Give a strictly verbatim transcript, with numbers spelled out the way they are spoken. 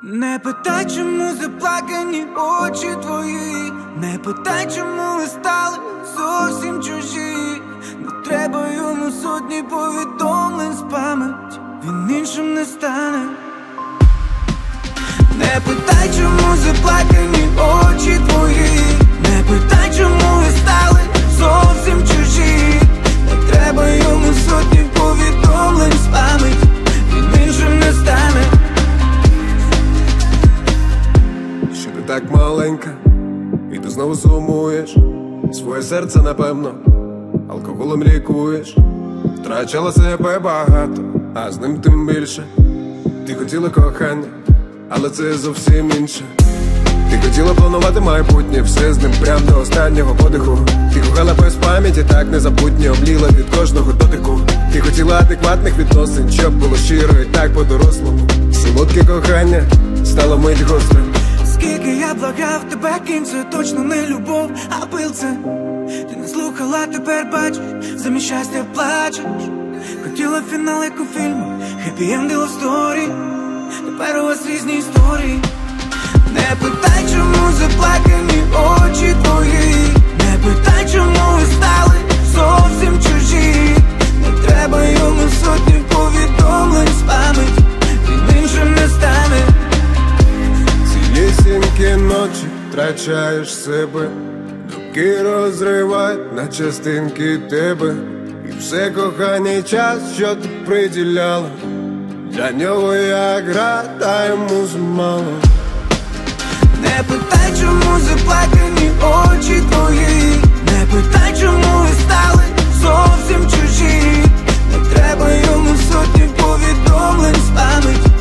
Не питай, чому заплакані очі твої, не питай, чому ви стали зовсім чужі. Не треба йому сотні повідомлень з пам'яті, він іншим не стане. Не питай, чому заплакані очі твої, не питай, чому ви стали зовсім чужі. Не треба йому сотні повідомлень з пам'яті, він іншим не стане. Що ти так маленька, і ти знову сумуєш. Своє серце, напевно, алкоголем лікуєш. Втрачала себе багато, а з ним тим більше. Ти хотіла кохання, але це зовсім інше. Ти хотіла планувати майбутнє, все з ним прям до останнього подиху. Ти кохала без пам'яті, так незабутньо, омліла від кожного дотику. Ти хотіла адекватних відносин, щоб було щиро і так по-дорослому. Солодке кохання стало мить гострим. Скільки я благав тебе, кінь, це точно не любов, а пил це. Ти не слухала, тепер бачиш, замість щастя плачеш. Хотіла фінал, як у фільму, happy end love story. Тепер у вас різні історії. Не питай, чому заплакані очі твої, не питай, чому ви стали зовсім чужі. Не треба йому сотні повідомлень з пам'яті, він іншим не стане. Цілісінькі ночі втрачаєш себе, думки розривають на частинки тебе. І все кохання і час, що ти приділяла, для нього як гра, та йому замало. Не питай, чому заплакані очі твої, не питай, чому ви стали зовсім чужі. Не треба йому сотні повідомлень з пам'яті,